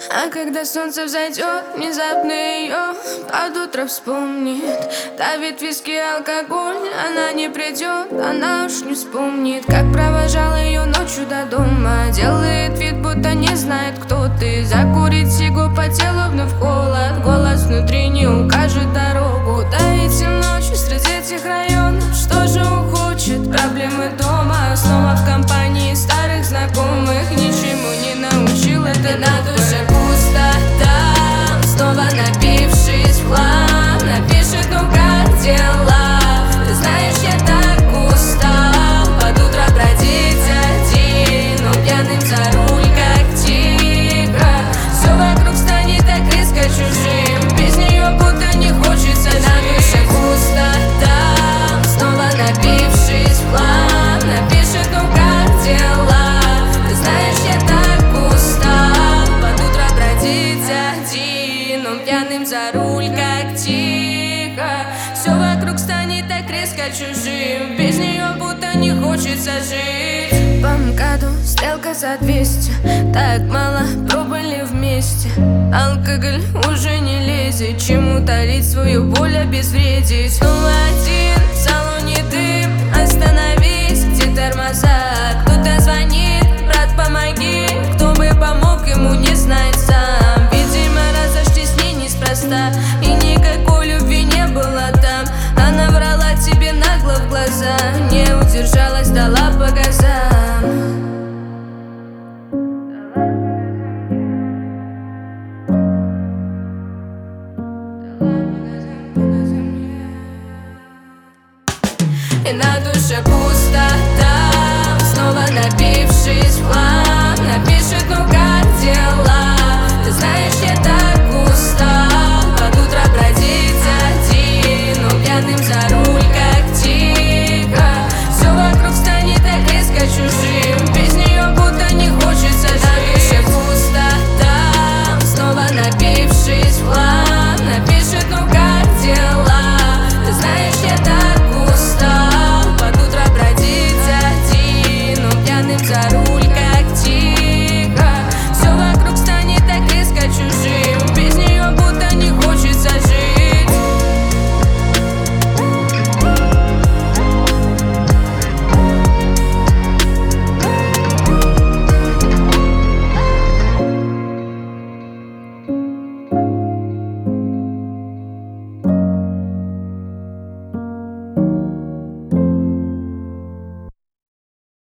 А когда солнце взойдет, внезапно ее под утро вспомнит. Давит виски, алкоголь, она не придет, она уж не вспомнит, как провожал ее ночью до дома. Делает вид, будто не знает, кто ты. Закурить сигу по телу, вновь холод. Голос внутри не укажет дорогу. Да этим ночью среди этих районов что же он хочет? Проблемы дома, снова в компании старых знакомых. Ничему не научил это на душе пустота. Снова напившись в хлам, напишет: ну как дела? Ты знаешь, я так устал под утро бродить один, но пьяным за руль как тигра. Все вокруг станет так резко чужим, без нее будто не хочется жить. На душе пустота. Снова напившись в хлам, напишет: ну как дела? Ты знаешь, я так устал под утро бродить один, он пьяным за руль как тихо. Все вокруг станет так резко чужим, без нее будто не хочется жить. По МКАДу стрелка за 200, так мало пробыли вместе. Алкоголь уже не лезет, чему талить свою боль, обезвредить. Снова один в салоне дым, остановись, где тормоза? Кто-то звонит: брат, помоги. Кто бы помог ему, не знает сам. Видимо, разошлись с ней неспроста, и никакой любви не было там. Она врала тебе нагло в глаза, не удержалась, дала по газам. И на душе пустота. Снова напившись в хлам, напишет: ну как дела? Ты знаешь, я так